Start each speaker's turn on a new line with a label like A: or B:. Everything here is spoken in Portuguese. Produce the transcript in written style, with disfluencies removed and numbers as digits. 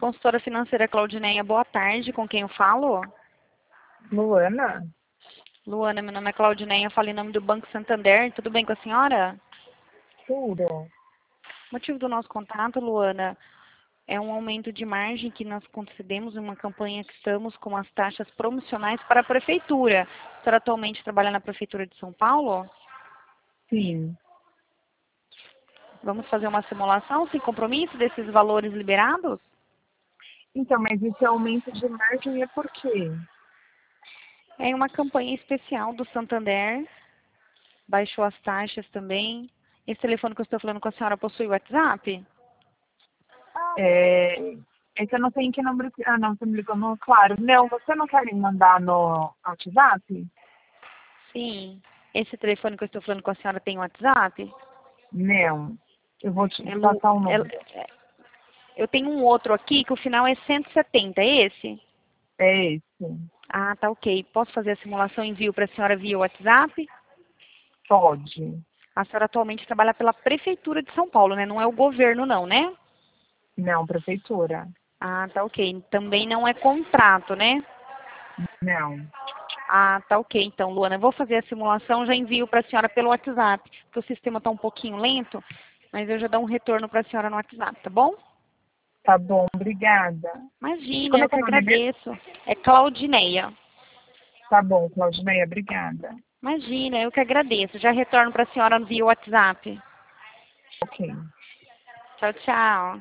A: consultora financeira Claudineia, boa tarde. Com quem eu falo?
B: Luana?
A: Luana, meu nome é Claudineia, falo em nome do Banco Santander. Tudo bem com a senhora?
B: Tudo.
A: O motivo do nosso contato, Luana, é um aumento de margem que nós concedemos em uma campanha que estamos com as taxas promocionais para a Prefeitura. A senhora atualmente trabalha na Prefeitura de São Paulo?
B: Sim.
A: Vamos fazer uma simulação sem compromisso desses valores liberados?
B: Então, mas esse aumento de margem é por quê?
A: É uma campanha especial do Santander. Baixou as taxas também. Esse telefone que eu estou falando com a senhora possui WhatsApp?
B: É que eu não sei em que número... Ah, não, você me ligou no... Claro. Não, você não quer me mandar no WhatsApp?
A: Sim. Esse telefone que eu estou falando com a senhora tem WhatsApp?
B: Não. Eu vou te
A: É Lu-
B: passar o
A: é-
B: número.
A: eu tenho um outro aqui que o final é 170, é esse?
B: É esse.
A: Ah, tá ok. Posso fazer a simulação e envio para a senhora via WhatsApp?
B: Pode.
A: A senhora atualmente trabalha pela Prefeitura de São Paulo, né? Não é o governo não, né?
B: Não, prefeitura.
A: Ah, tá ok. Também não é contrato, né?
B: Não.
A: Ah, tá ok. Então, Luana, eu vou fazer a simulação, já envio para a senhora pelo WhatsApp, porque o sistema está um pouquinho lento, mas eu já dou um retorno para a senhora no WhatsApp, tá bom?
B: Tá bom, obrigada.
A: Imagina,
B: Como é
A: eu
B: que
A: que
B: é o nome mesmo?
A: agradeço. É Claudineia.
B: Tá bom, Claudineia, obrigada.
A: Imagina, eu que agradeço. Já retorno para a senhora via WhatsApp.
B: Ok.
A: Tchau, tchau.